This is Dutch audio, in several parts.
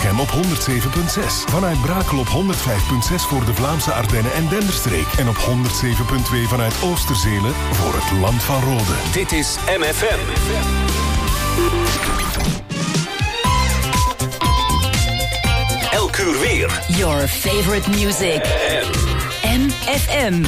FM op 107.6. Vanuit Brakel op 105.6 voor de Vlaamse Ardennen en Denderstreek. En op 107.2 vanuit Oosterzelen voor het Land van Rode. Dit is MFM. Elk uur weer. Your favorite music. MFM.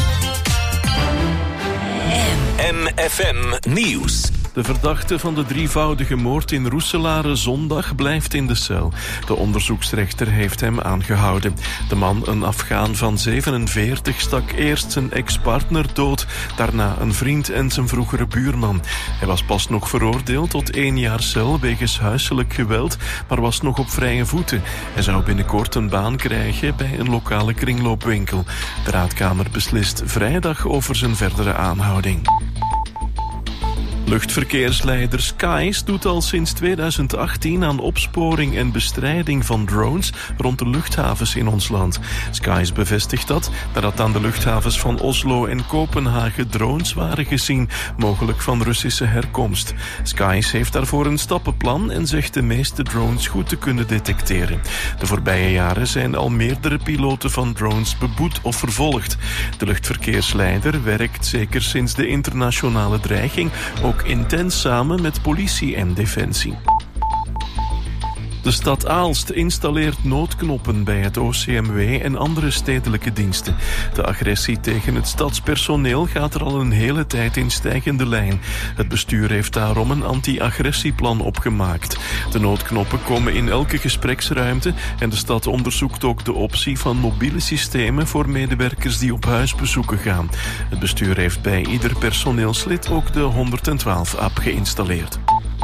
MFM Nieuws. De verdachte van de drievoudige moord in Roeselare zondag blijft in de cel. De onderzoeksrechter heeft hem aangehouden. De man, een Afghaan van 47, stak eerst zijn ex-partner dood, daarna een vriend en zijn vroegere buurman. Hij was pas nog veroordeeld tot 1 jaar cel wegens huiselijk geweld, maar was nog op vrije voeten. Hij zou binnenkort een baan krijgen bij een lokale kringloopwinkel. De raadkamer beslist vrijdag over zijn verdere aanhouding. Luchtverkeersleider Skies doet al sinds 2018 aan opsporing en bestrijding van drones rond de luchthavens in ons land. Skies bevestigt dat nadat aan de luchthavens van Oslo en Kopenhagen drones waren gezien, mogelijk van Russische herkomst. Skies heeft daarvoor een stappenplan en zegt de meeste drones goed te kunnen detecteren. De voorbije jaren zijn al meerdere piloten van drones beboet of vervolgd. De luchtverkeersleider werkt zeker sinds de internationale dreiging ook intens samen met politie en defensie. De stad Aalst installeert noodknoppen bij het OCMW en andere stedelijke diensten. De agressie tegen het stadspersoneel gaat er al een hele tijd in stijgende lijn. Het bestuur heeft daarom een anti-agressieplan opgemaakt. De noodknoppen komen in elke gespreksruimte en de stad onderzoekt ook de optie van mobiele systemen voor medewerkers die op huisbezoeken gaan. Het bestuur heeft bij ieder personeelslid ook de 112-app geïnstalleerd.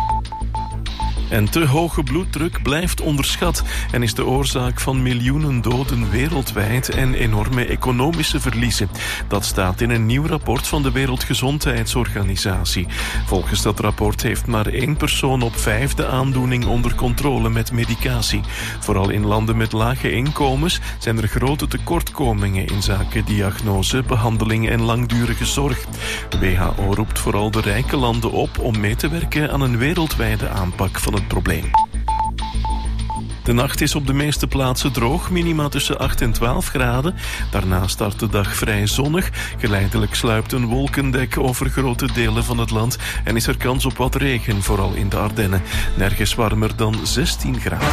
En te hoge bloeddruk blijft onderschat en is de oorzaak van miljoenen doden wereldwijd en enorme economische verliezen. Dat staat in een nieuw rapport van de Wereldgezondheidsorganisatie. Volgens dat rapport heeft maar 1 persoon op 5 de aandoening onder controle met medicatie. Vooral in landen met lage inkomens zijn er grote tekortkomingen in zaken diagnose, behandeling en langdurige zorg. De WHO roept vooral de rijke landen op om mee te werken aan een wereldwijde aanpak van het probleem. De nacht is op de meeste plaatsen droog, minima tussen 8 en 12 graden. Daarna start de dag vrij zonnig. Geleidelijk sluipt een wolkendek over grote delen van het land en is er kans op wat regen, vooral in de Ardennen. Nergens warmer dan 16 graden.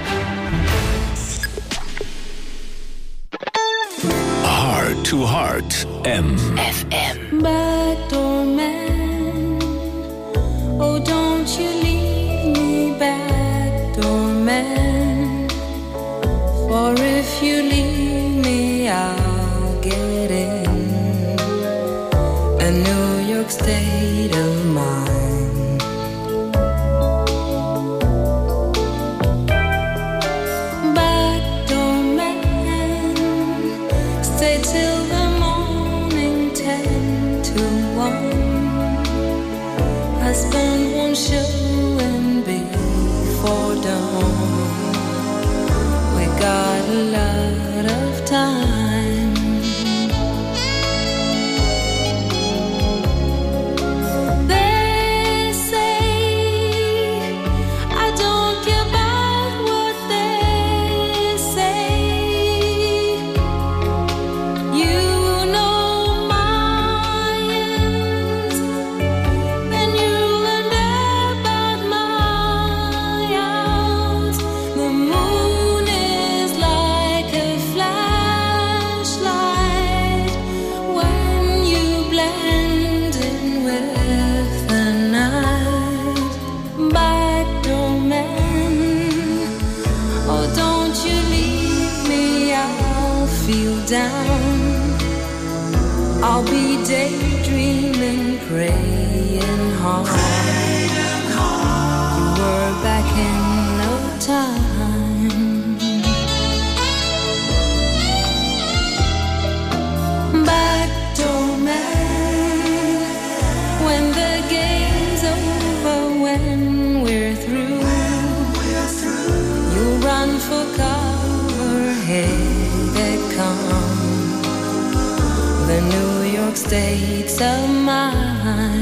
Heart to Heart. FM. Backdoor man, oh don't you leave me backdoor man, for if you leave me I'll get in a New York state of mind. Backdoor man, stay till the morning 10 to 1. Husband won't show and before dawn. We got a lot of time. They say I don't care about what they say. You know my ends, then you'll learn about my outs. The moon is like a flashlight when you blend in with the night. Backdoor man, oh don't you leave me, I'll feel down. I'll be daydreaming, praying hard. You were back in no time. Backdoor man, when the game's over, when we're through, you'll run for cover, here they come, the New York states of mind.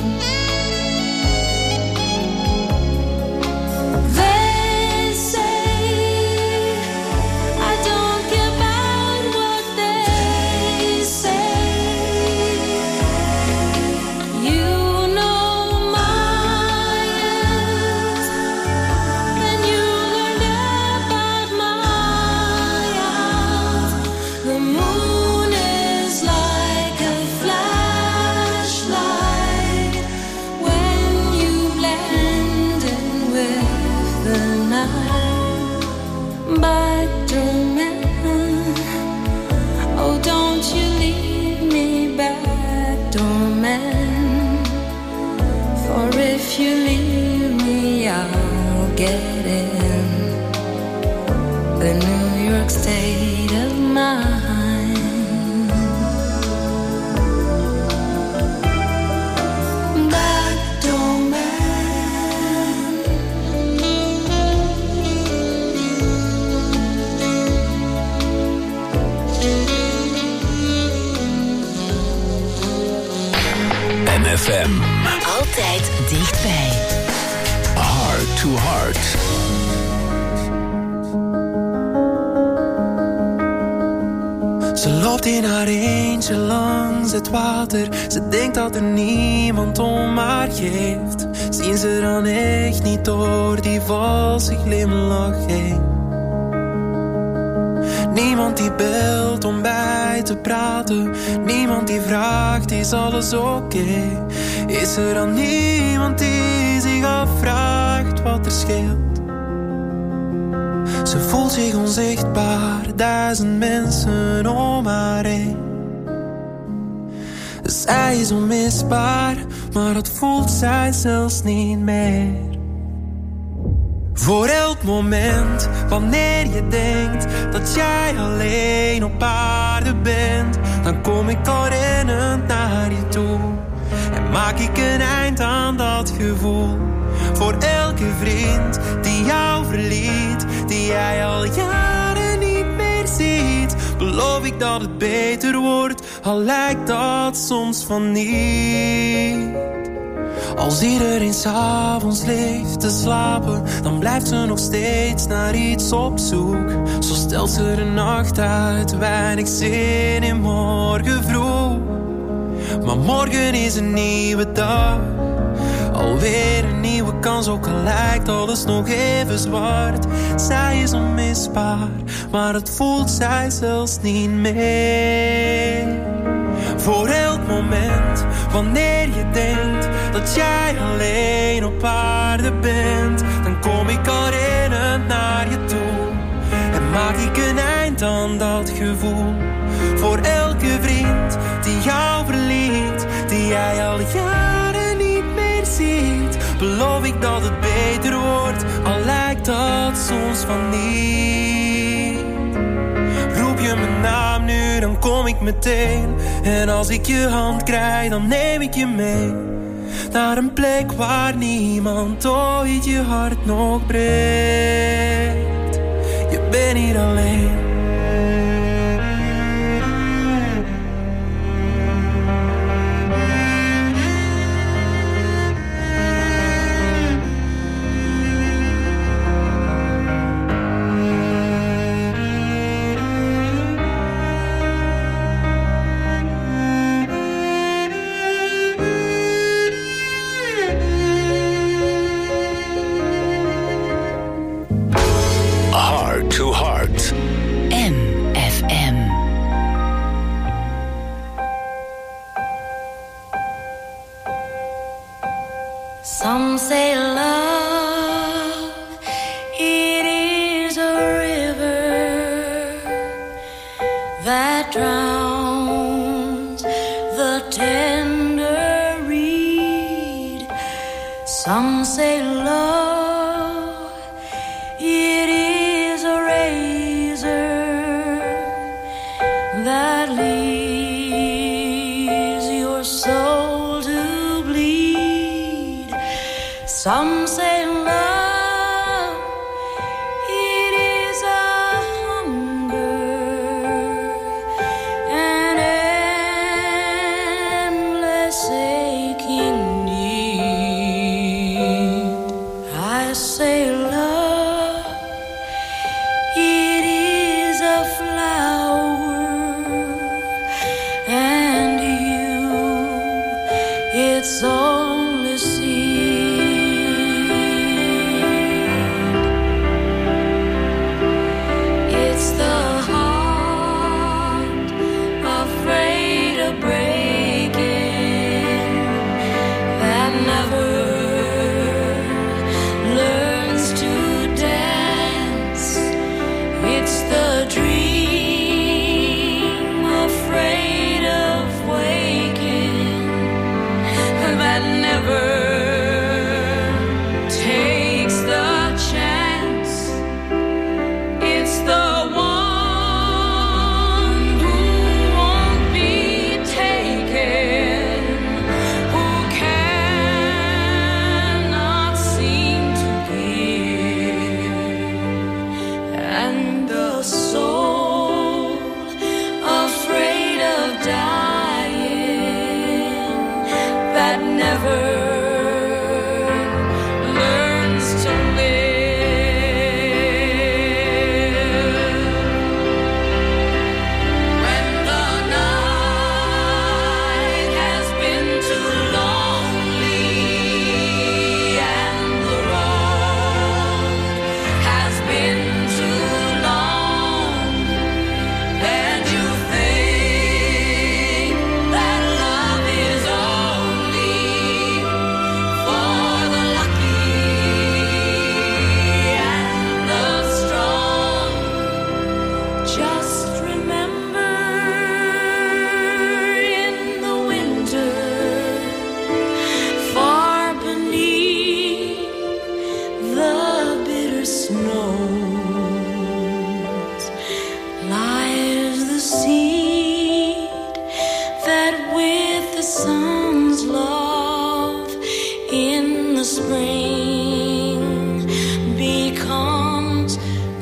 They say back to man. Oh, don't you leave me back to man. For if you leave me, I'll get in the New York state of mind. FM. Altijd dichtbij. Heart to Heart. Ze loopt in haar eentje langs het water. Ze denkt dat er niemand om haar geeft. Zien ze dan echt niet door die valse glimlach heen? Niemand die belt om bij te praten. Niemand die vraagt, is alles oké? Is er dan niemand die zich afvraagt wat er scheelt? Ze voelt zich onzichtbaar, 1000 mensen om haar heen. Zij is onmisbaar, maar dat voelt zij zelfs niet meer. Voor elk moment, wanneer je denkt dat jij alleen op aarde bent, dan kom ik al rennend naar je toe en maak ik een eind aan dat gevoel. Voor elke vriend die jou verliet, die jij al jaren niet meer ziet, beloof ik dat het beter wordt, al lijkt dat soms van niet. Als iedereen 's avonds ligt te slapen, dan blijft ze nog steeds naar iets op zoek. Zo stelt ze de nacht uit, weinig zin in morgen vroeg. Maar morgen is een nieuwe dag, alweer een nieuwe kans, ook al lijkt alles nog even zwart. Zij is onmisbaar, maar het voelt zij zelfs niet meer. Voor elk moment, wanneer je denkt dat jij alleen op aarde bent, dan kom ik al rennend naar je toe en maak ik een eind aan dat gevoel. Voor elke vriend die jou verliet, die jij al jaren niet meer ziet, beloof ik dat het beter wordt, al lijkt dat soms van niet. Roep je mijn naam nu, dan kom ik meteen. En als ik je hand krijg, dan neem ik je mee naar een plek waar niemand ooit je hart nog breekt. Je bent niet alleen. To Heart. MFM. Some say love, it is a river that drowns the tender reed. Some say love, it is a razor that leaves your soul to bleed. Some say love, it is a hunger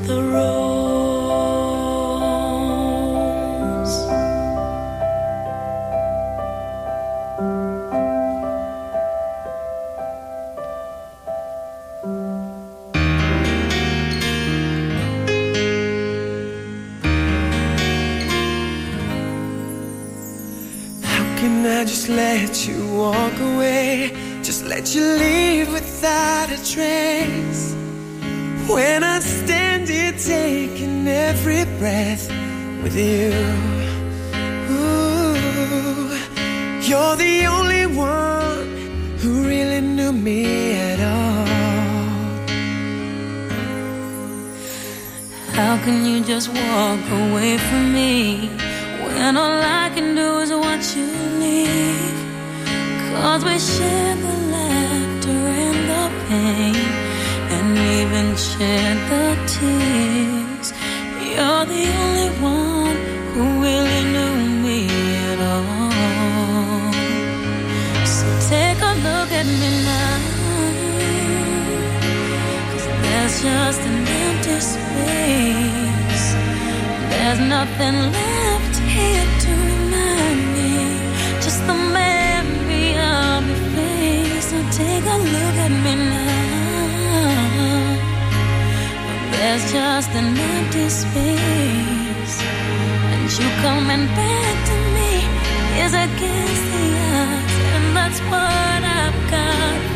the rose. How can I just let you walk away? Just let you leave without a trace. When I stand here taking every breath with you. Ooh, you're the only one who really knew me at all. How can you just walk away from me when all I can do is watch you leave? 'Cause we share the laughter and the pain, and even shed the tears. You're the only one who really knew me at all. So take a look at me now, 'cause there's just an empty space. There's nothing left here to remind me, just the memory of your face. So take a look at me now. There's just an empty space, and you coming back to me is against the odds, and that's what I've got to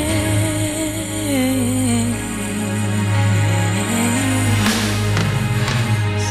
face.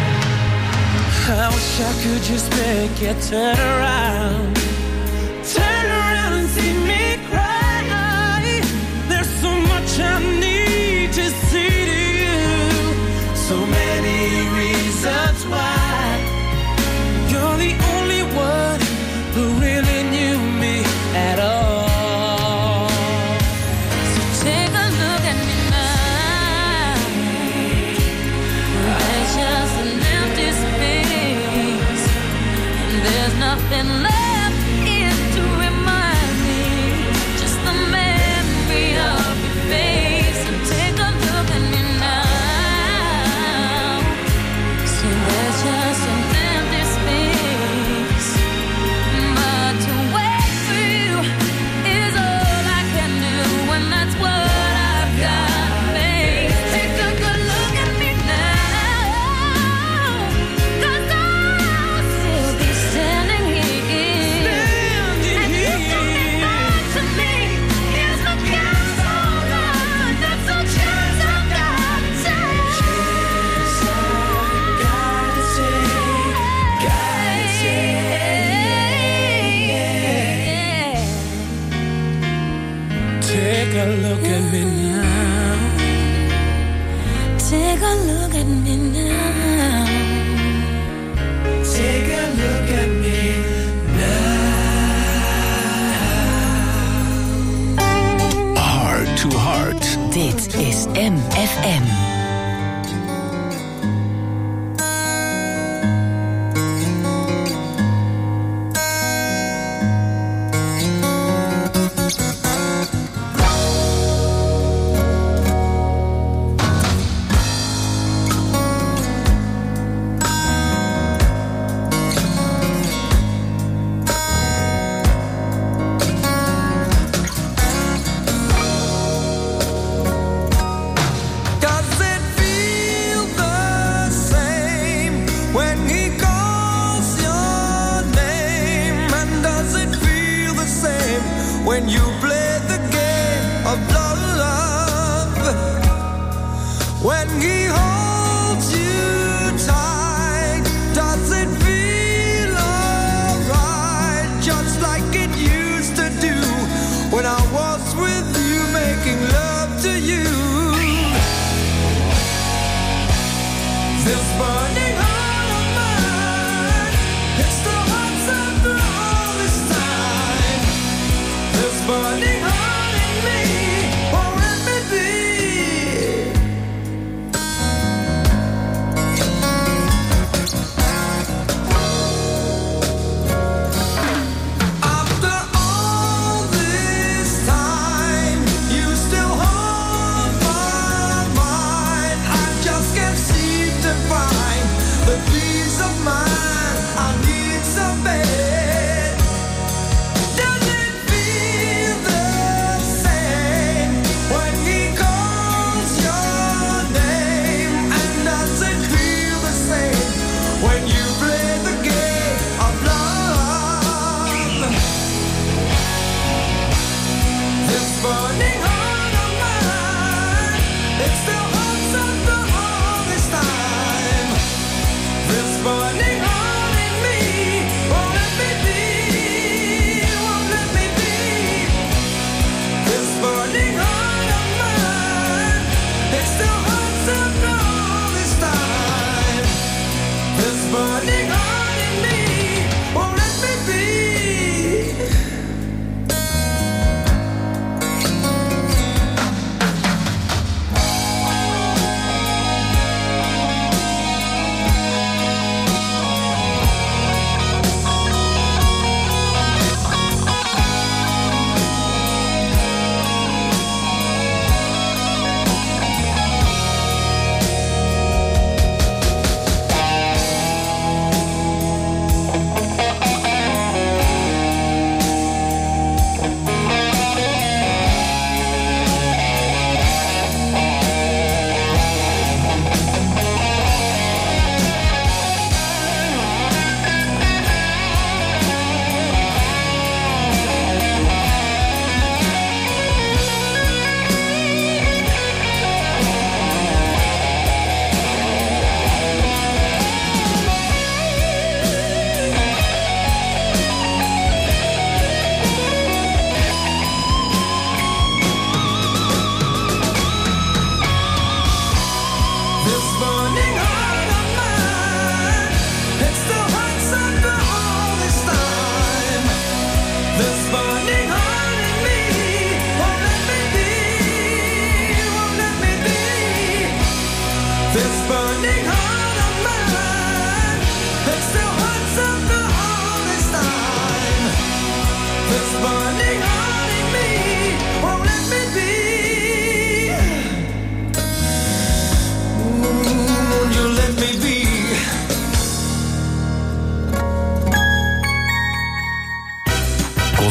I wish I could just make you turn around and see me cry. There's so much I need to see to you, so many reasons why. You're the only one who really knew me at all. So take a look at me now. There's just an empty space, and there's nothing left here to remind me, just the memory of your face. So take a look at me now. So there's just an empty space, but to wait for you is all I can do, and that's what I've got to face. Take a good look at me now, 'cause I'll still be standing here. And you coming back to me is the chance all on. That's the chance I've got to take. Take a look at me now. Take a look at me now. Take a look at me now. Heart to Heart. Dit is MFM. Does it feel the same when he calls your name? And does it feel the same when you play the game of love? When he holds you tight, does it feel alright? Just like it used to do when I was with you, making love to you. This burning heart of mine, it still hurts after all this time. This burning heart in me, won't let me be. After all this time, you still hold my mind. I just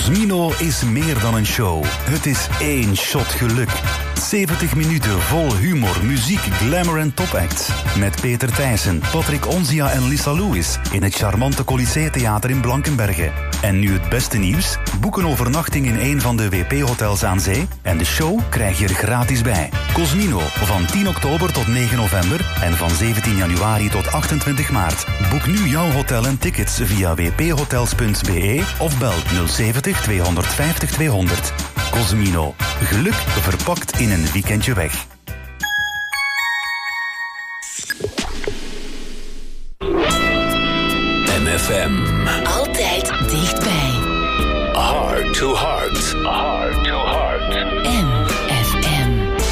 Cosmino is meer dan een show. Het is één shot geluk. 70 minuten vol humor, muziek, glamour en topacts. Met Peter Thijssen, Patrick Onzia en Lisa Lewis in het charmante Colisée Theater in Blankenberge. En nu het beste nieuws? Boek een overnachting in een van de WP-hotels aan zee en de show krijg je er gratis bij. Cosmino, van 10 oktober tot 9 november en van 17 januari tot 28 maart. Boek nu jouw hotel en tickets via wphotels.be of bel 070 250 200. Cosmino. Geluk verpakt in een weekendje weg. MFM. Altijd dichtbij. Heart to heart. Heart to heart. MFM.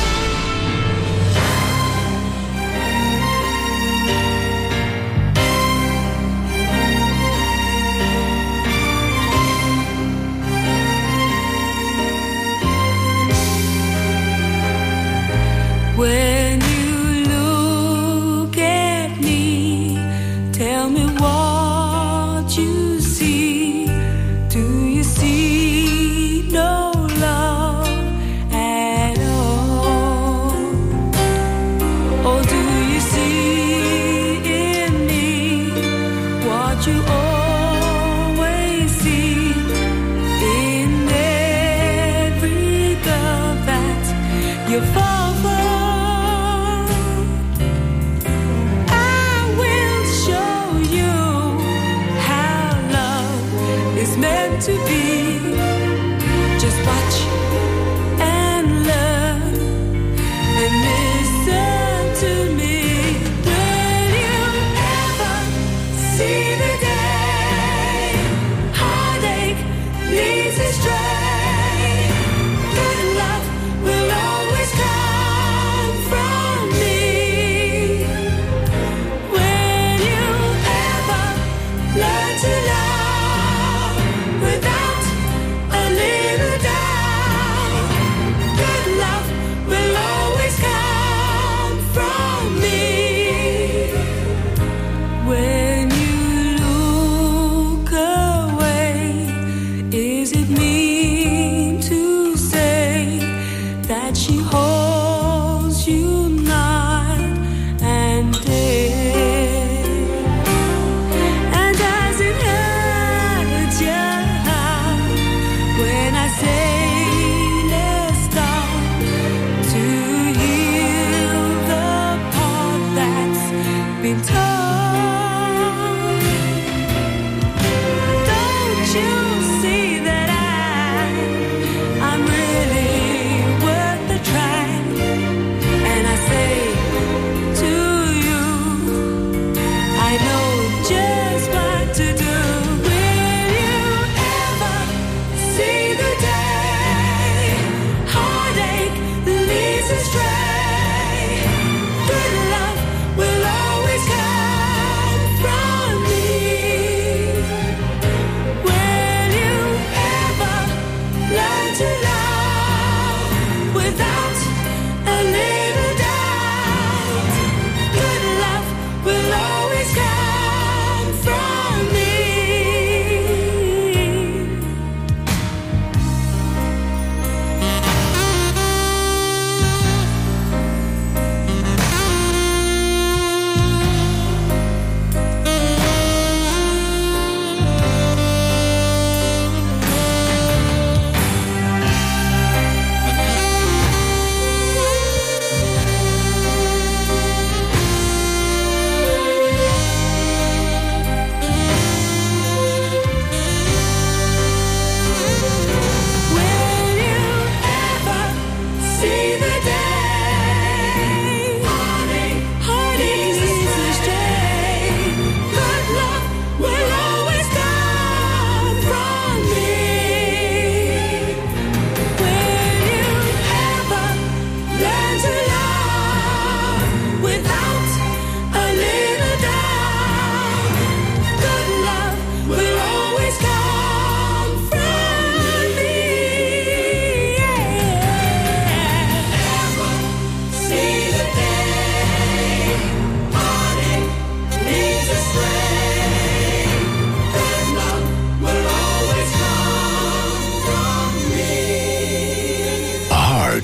When you look at me, tell me what you see. Do you see no love at all? Or do you see in me what you always see in every girl that you fall for? To be, just watch and learn and listen to me. Will you ever see the day heartache leads astray? Good love will always come from me. Will you ever learn to love? Astray. Good love will always come.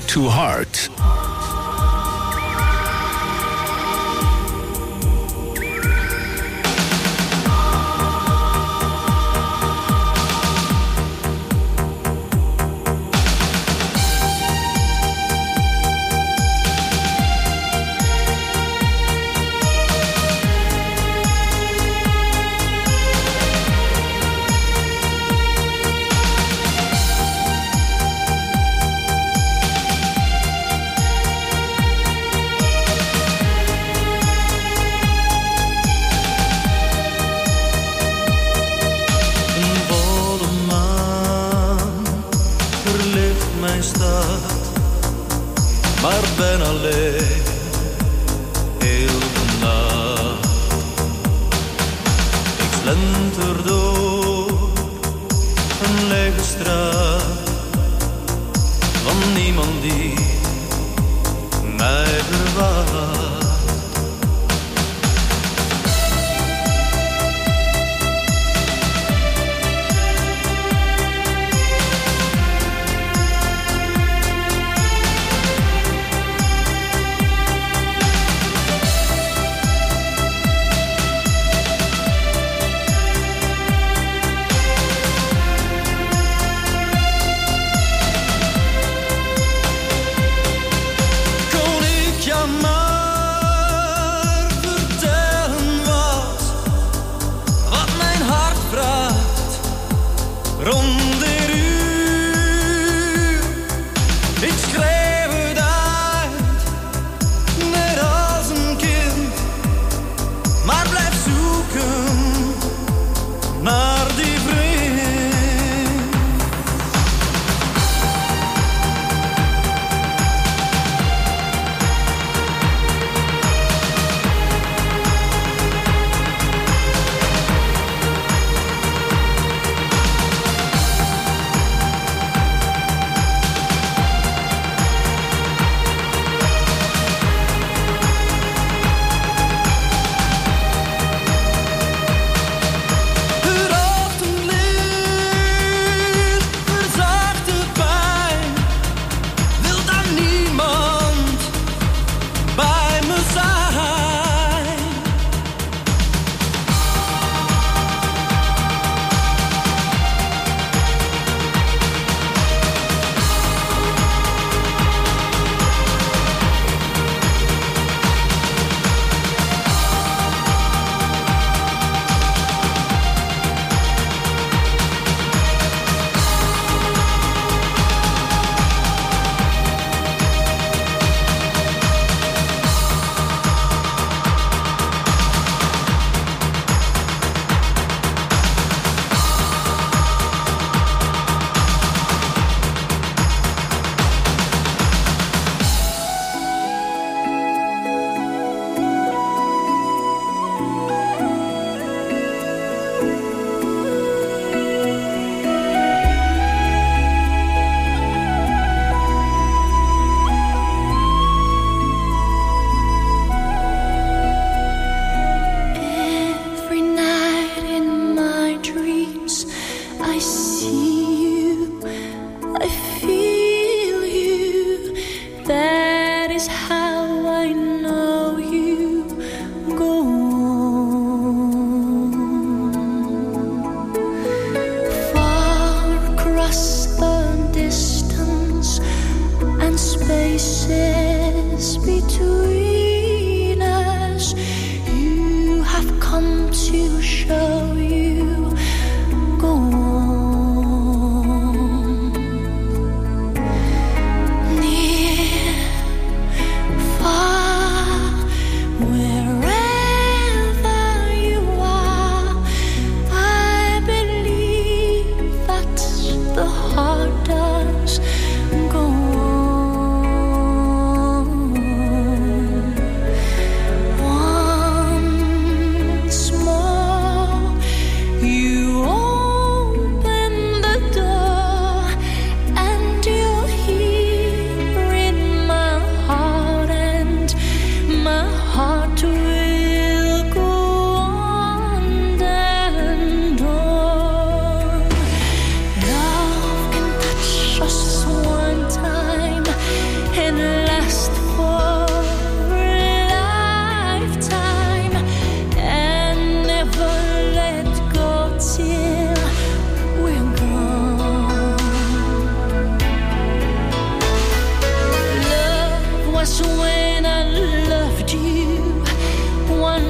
to Heart. Maar ben alleen heel de nacht. Ik slenter door een lege straat van niemand die mij verwacht.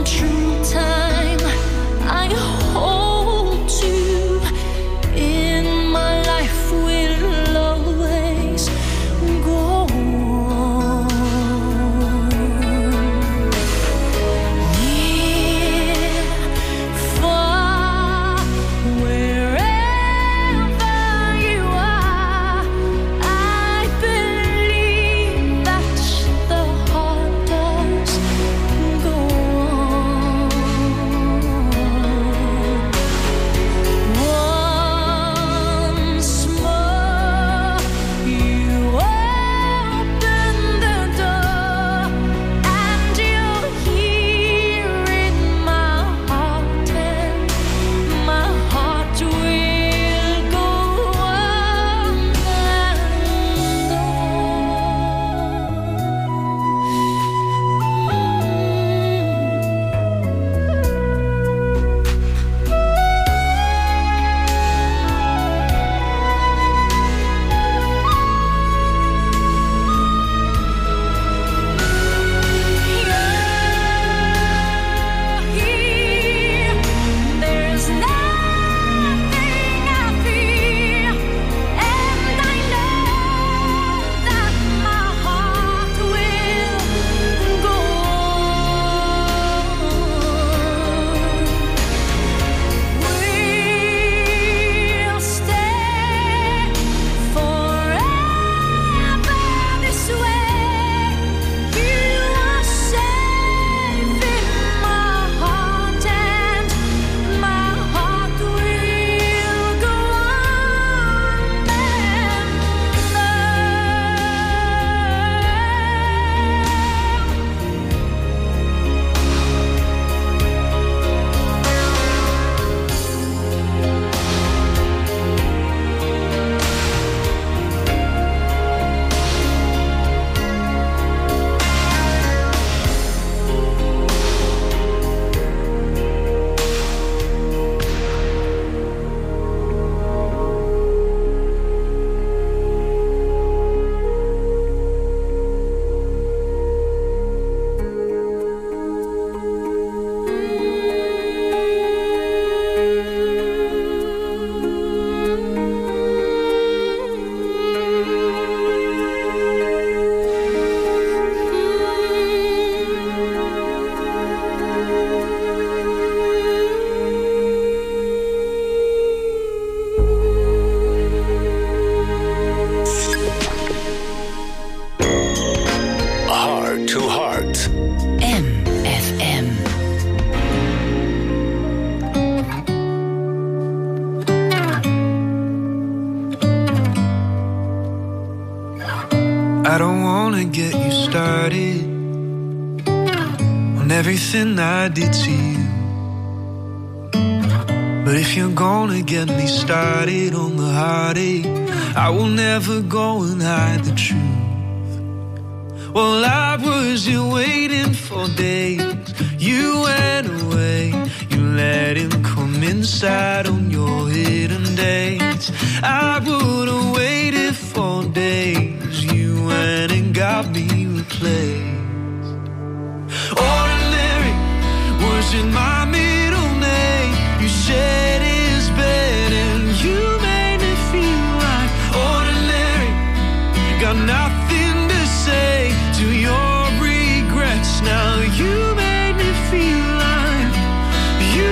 true time I hold to in my life will always go on. Near, far, wherever you are, I believe that the heart does go on. Once more, you open the door, and you're here in my heart, and my heart will go on and there's nothing I fear, and I know that my heart will go on. We'll stay forever this way. You are safe in my heart, and my heart will go on and Heart to Heart. MFM. I don't wanna get you started on everything I did to you. But if you're gonna get me started on the heartache, I will never go and hide the truth. Well, I was here waiting for days. You went away. You let him come inside on your hidden dates. I would have waited for days. You went and got me replaced. Ordinary wasn't my middle name. You said it's bad and you made me feel like ordinary. Got nothing to say to your regrets. Now you made me feel like you.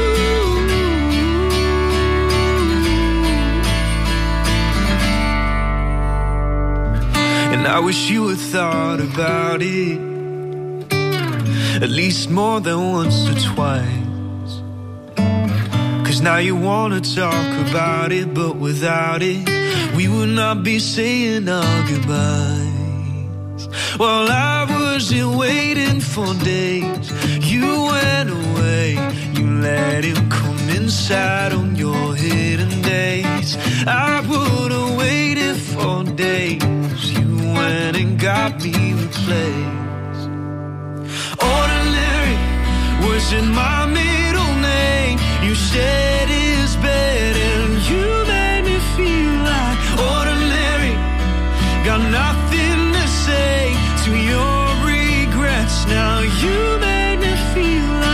And I wish you had thought about it at least more than once or twice. 'Cause now you wanna talk about it, but without it we would not be saying our goodbyes. Well, I was here waiting for days. You went away. You let him come inside on your hidden days. I would have waited for days. You went and got me replaced. Ordinary wasn't my middle name. You said it's bad and you made me feel like ordinary. Got nothing to say to your regrets. Now you made me feel like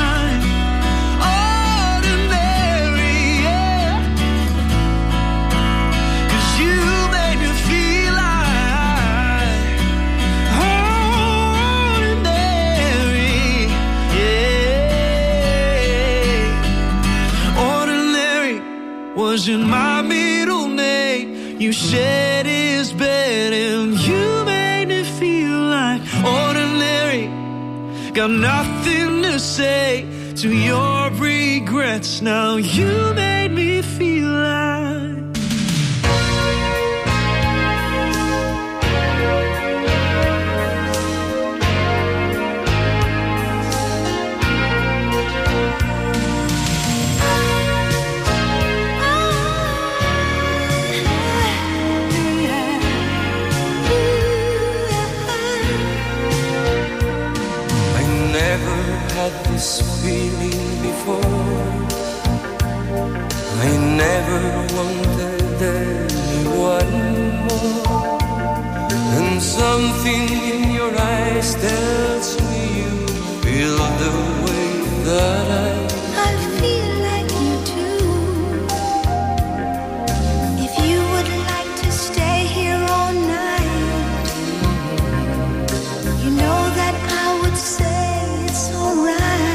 You shed his bed and you made me feel like ordinary. Got nothing to say to your regrets. Now you made me feel like this feeling before. I never wanted anyone more. And something in your eyes tells me you feel the way that I feel like you too. If you would like to stay here all night, you know that I would say it's alright.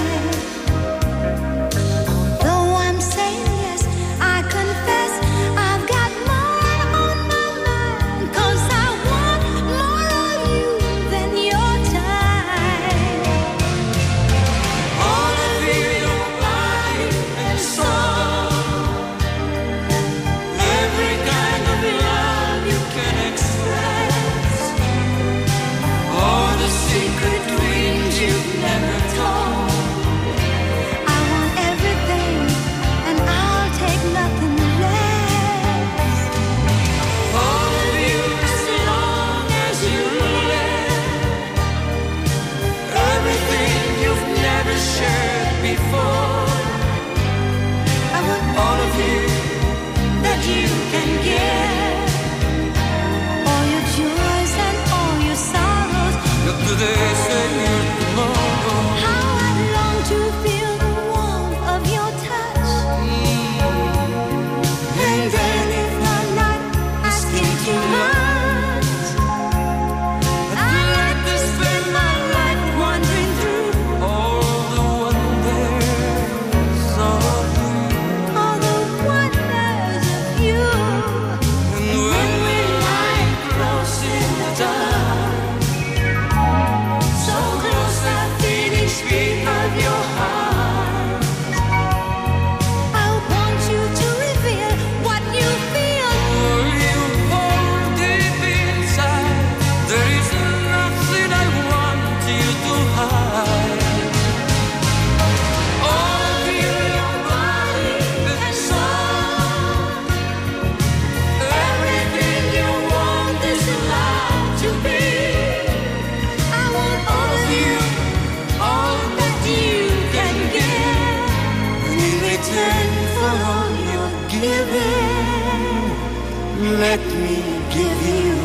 Let me give you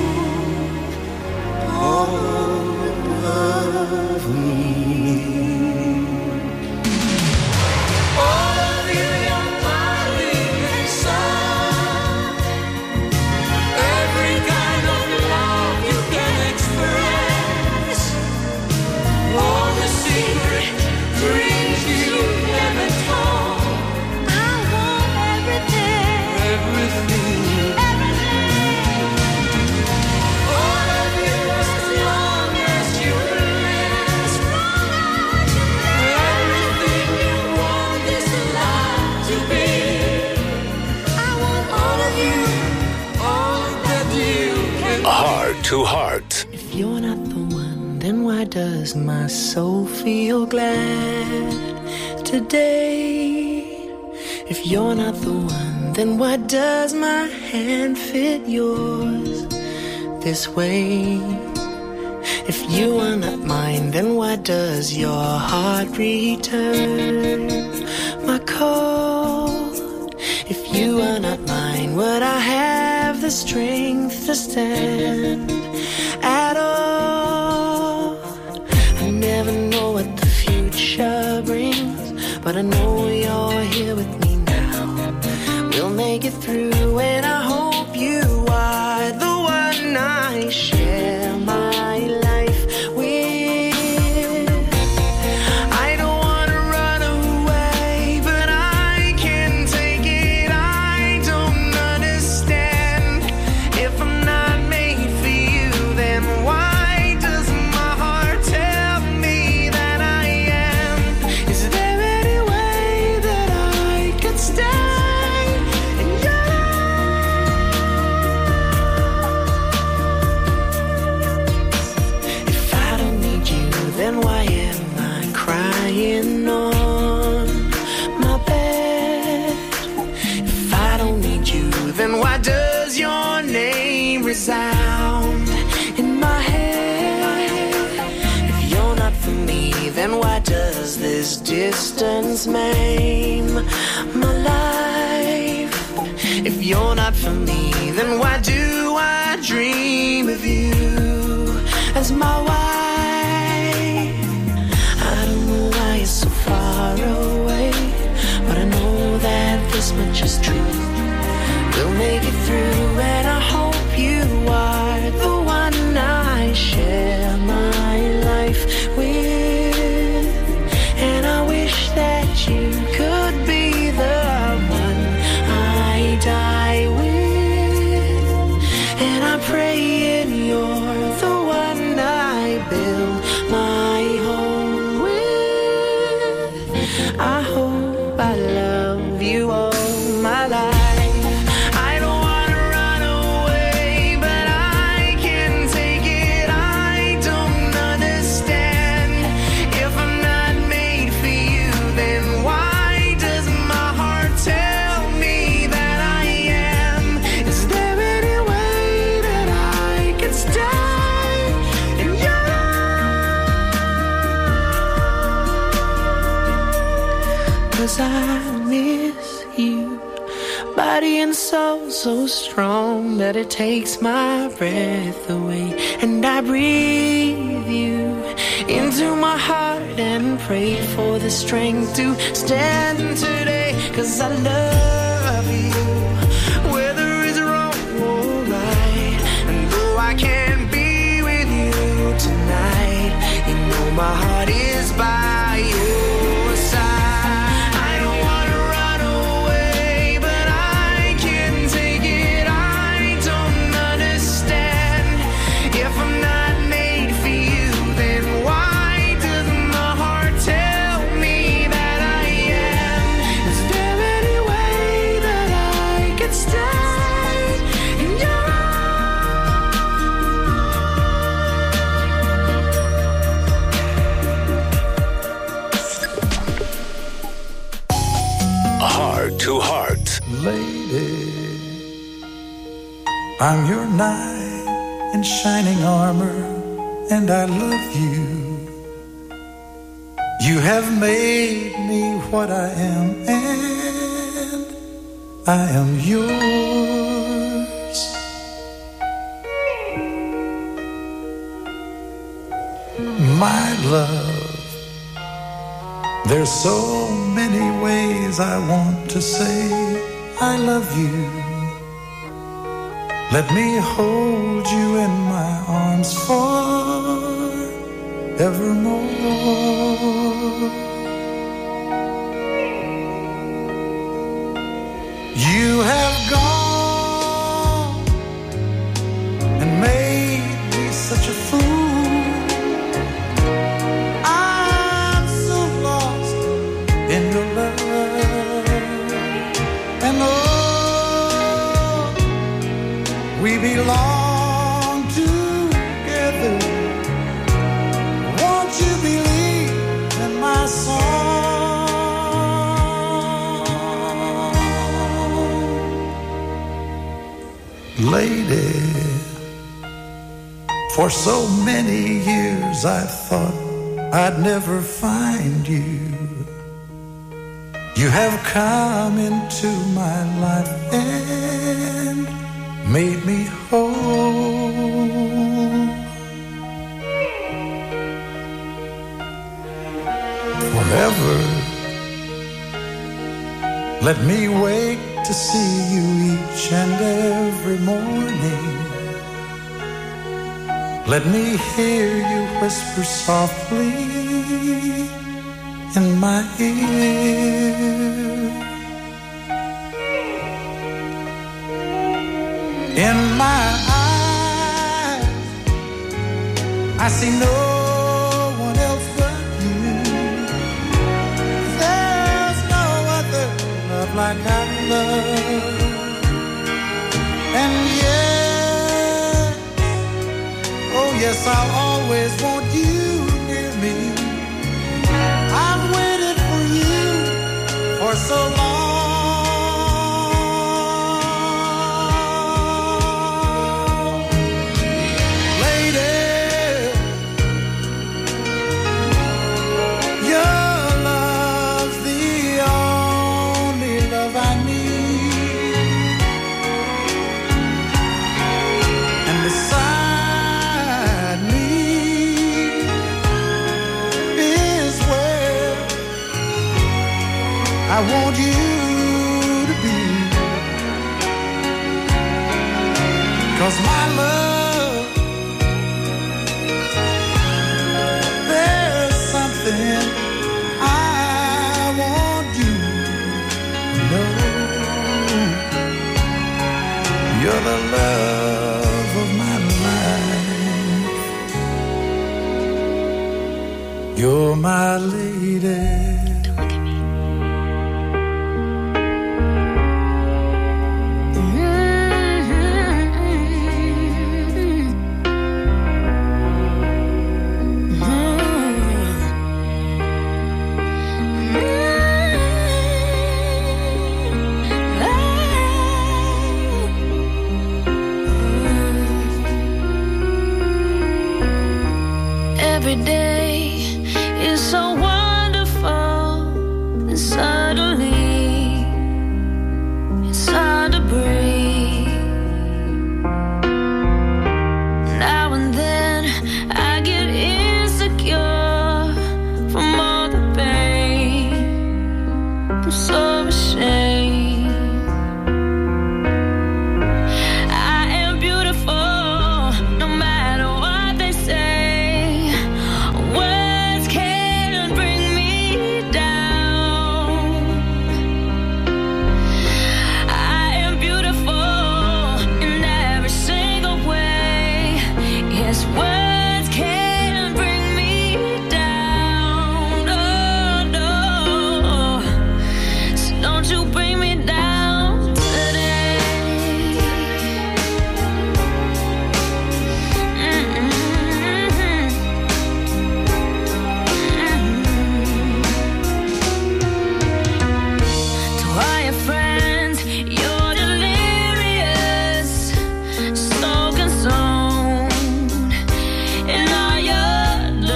all of me. All of you, your body and soul. Every kind of love you can express. All the secret dreams you never told. I want everything. Everything. Heart to Heart. If you're not the one, then why does my soul feel glad today? If you're not the one, then why does my hand fit yours this way? If you are not mine, then why does your heart return my call? If you are not mine, would I have the strength to stand at all? I never know what the future brings, but I know you're here with me now. We'll make it through, and I hope you are the one I share my life with. I don't want to run away, but I can't take it. I don't understand lying on my bed. If I don't need you, then why does your name resound in my head? If you're not for me, then why does this distance maim my life? If you're not for me, then why do I dream of you as my wife? I don't know why you're so far away, but I know that this much is true. We'll make it through, and I hope you are the one I share my life with. And I wish that you could be the one I die with. And I'm praying you're the one I build my home with. I hope I love you all my life. I miss you, body and soul so strong that it takes my breath away. And I breathe you into my heart and pray for the strength to stand today. 'Cause I love you, whether it's wrong or right. And though I can't be with you tonight, you know my heart is by your side. To Heart. Lady, I'm your knight in shining armor, and I love you. You have made me what I am, and I am yours. My love, there's so many ways I want to say I love you. Let me hold you in my arms forevermore. You have gone and made me such a fool. I'm so lost in your love. And oh, we belong together. Won't you believe in my song? Lady, for so many years I thought I'd never find you. You have come into my life and made me whole. Forever, let me wake to see you each and every morning. Let me hear you whisper softly in my ear. In my eyes, I see no one else but you. There's no other love like I love. And yes, oh yes, I'll always want you near me. I've waited so long. Lady, your love's the only love I need. And beside me is where I want you to be. 'Cause my love, there's something I want you to know. You're the love of my life. You're my lady. Every day is so wonderful, and suddenly it's hard to breathe. Now and then I get insecure from all the pain. I'm so ashamed. I am beautiful, no matter what they say. Words can't bring me down. I am beautiful in every single way. Yes, words can't bring me down. Oh no, so don't you bring me down today. To all your friends, you're delirious, so consumed in all your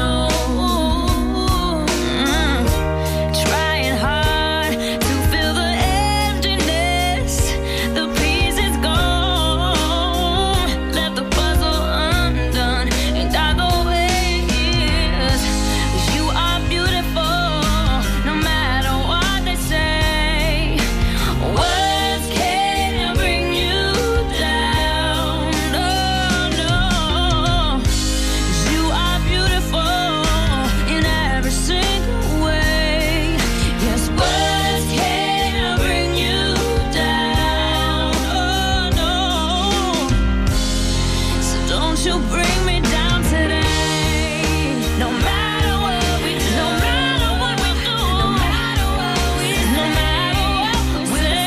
doom. Trying hard to fill the emptiness, the piece is gone. Left the puzzle undone and got the ways. You are beautiful, no matter what they say. Words can't bring you down. No, no. You are beautiful in every single way. Yes, words can't bring you down. Oh no. So don't you bring me down today. No matter what we do, no matter what we do, no matter what we do, no matter what we say.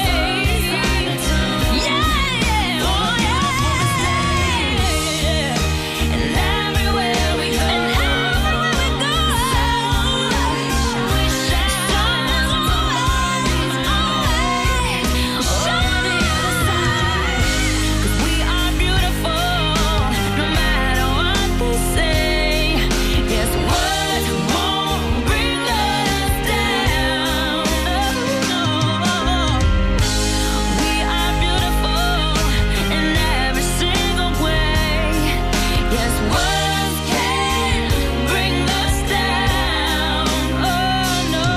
Yeah, oh yeah. And everywhere we go, we shine always on the other side. 'Cause we are beautiful, no matter what they say. Yes, words won't bring us down. No, we are beautiful in every single way. Yes, words can't bring us down. Oh no,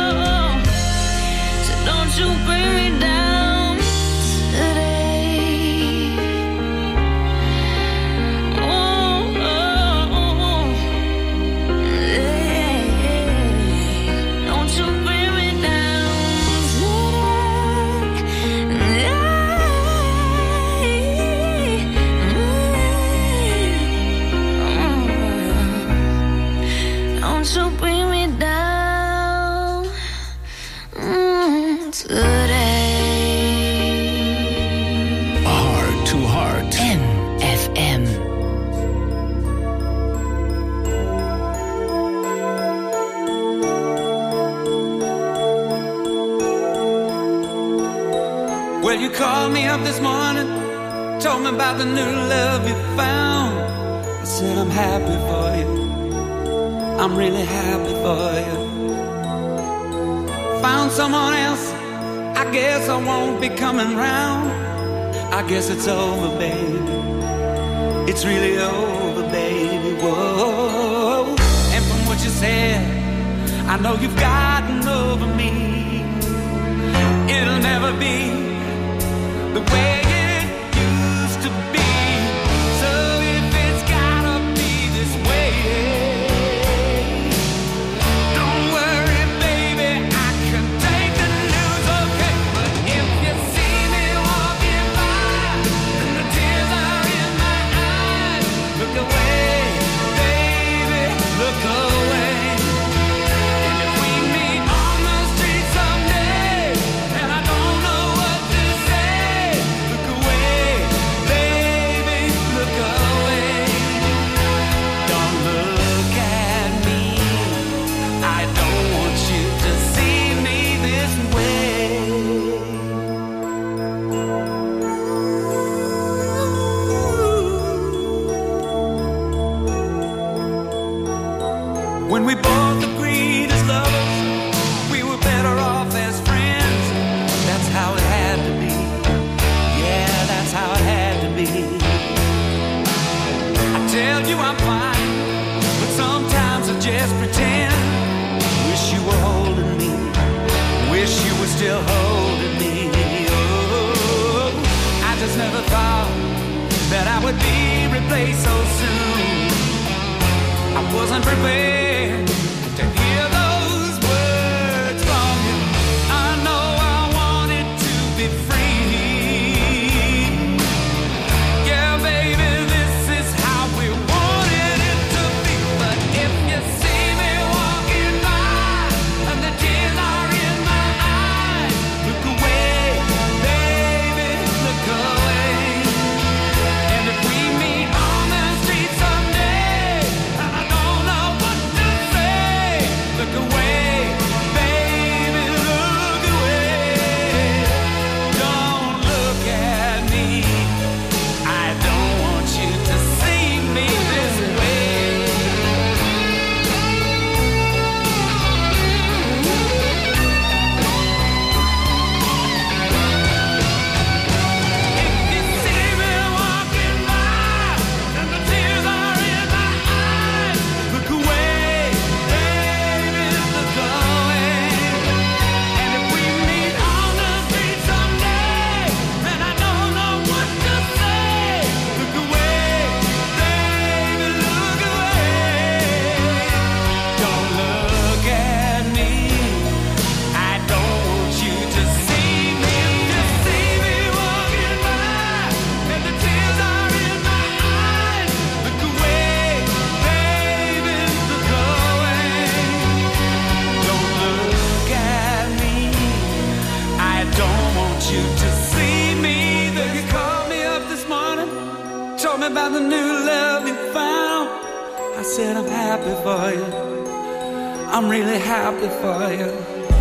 so don't you bring me down today. Don't you bring me down today. Don't you bring me down today. Heart to Heart. MFM. Well, you called me up this morning, told me about the new love you found. I said I'm happy for you, I'm really happy for you. Found someone else, I guess I won't be coming round. I guess it's over, baby, it's really over, baby, whoa. And from what you said, I know you've gotten over me. It'll never be the way it used to be. So if it's gotta be this way, don't worry, baby, I can take the news, okay? But if you see me walking by and the tears are in my eyes, look away, baby, look away. When we both agreed as lovers, we were better off as friends. That's how it had to be. Yeah, that's how it had to be. I tell you I'm fine, but sometimes I just pretend. Wish you were holding me, wish you were still holding me. Oh, I just never thought that I would be replaced so soon. I wasn't prepared to hear those words from you. I know I wanted to be free. Yeah, baby, this is how we wanted it to be. But if you see me walking by and the tears are in my eyes, look away, baby, look away. And if we meet on the street someday, look away, baby, look away. Don't look at me, I don't want you to see me this way. If you see me walking by and the tears are in my eyes, look away. About the new love you found, I said I'm happy for you, I'm really happy for you.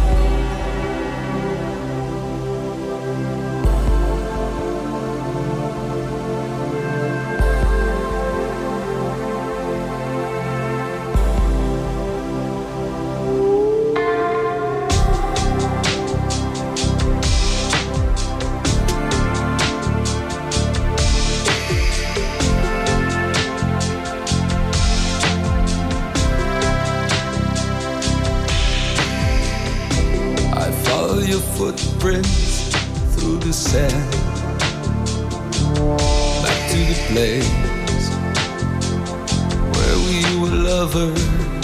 Footprints through the sand, back to the place where we were lovers.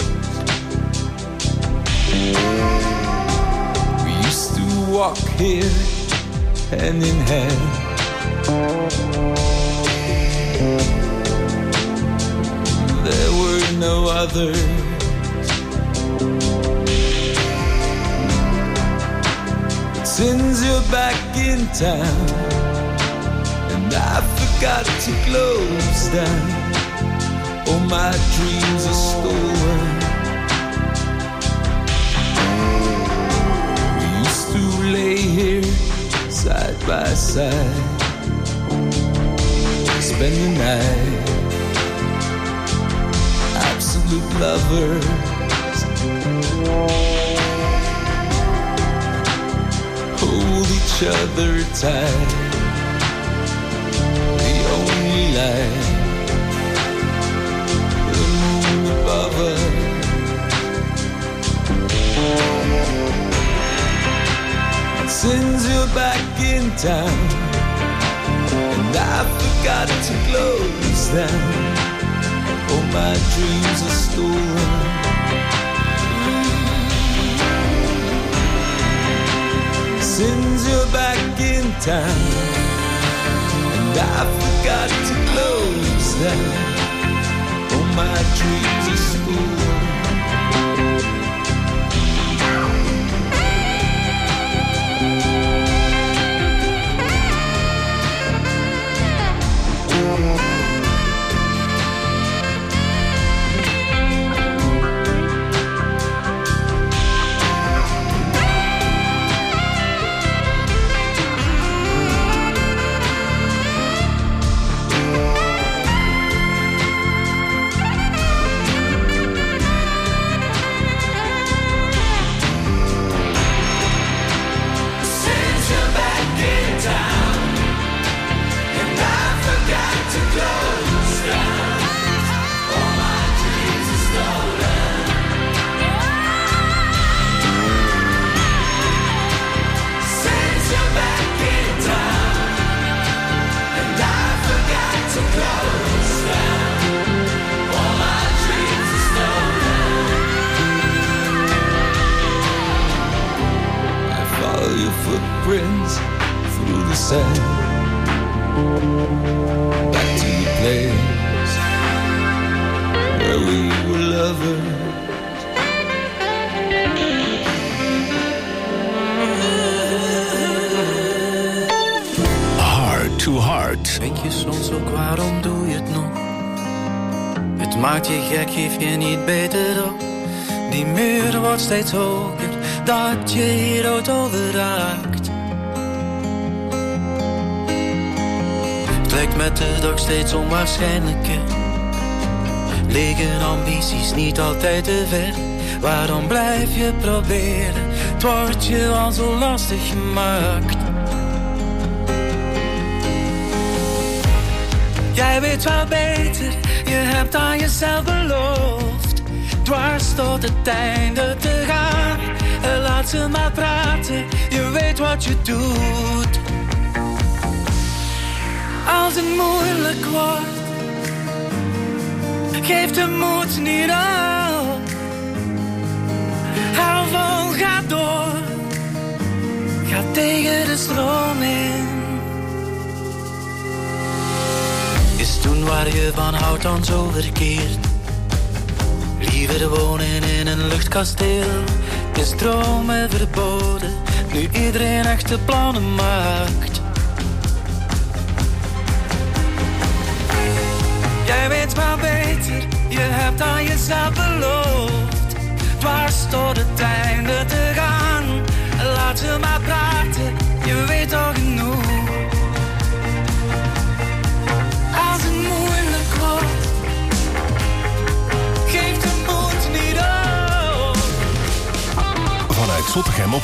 We used to walk here hand in hand. There were no others. Since you're back in town and I forgot to close down, all my dreams are stolen. We used to lay here side by side. Spend the night, absolute lovers. Hold each other tight. The only light, the moon above us. Since you're back in town, and I forgot to close down, all my dreams are stolen. Since you're back in town, and I forgot to close down, all my dreams are stolen. Footprints through the sand, back to the place where we were lovers. Heart to Heart. Denk je soms ook waarom doe je het nog? Het maakt je gek, geef je niet beter op. Die muur wordt steeds hoger, dat je hier rood over raakt. Het lijkt met de dag steeds onwaarschijnlijker. Liggen ambities niet altijd te ver? Waarom blijf je proberen? Het wordt je al zo lastig gemaakt. Jij weet wel beter, je hebt aan jezelf beloofd dwars tot het einde te gaan. Laat ze maar praten, je weet wat je doet. Als het moeilijk wordt, geef de moed niet op. Hou vol, ga door, ga tegen de stroom in. Is toen waar je van houdt dan zo verkeerd? Liever wonen in een luchtkasteel, is dromen verboden, nu iedereen echte plannen maakt. Jij weet wel beter, je hebt aan jezelf beloofd dwars tot het einde te gaan. Laat ze maar praten, je weet al genoeg. Als het moeilijk wordt, geef de moed niet op. Vanuit Zottegem op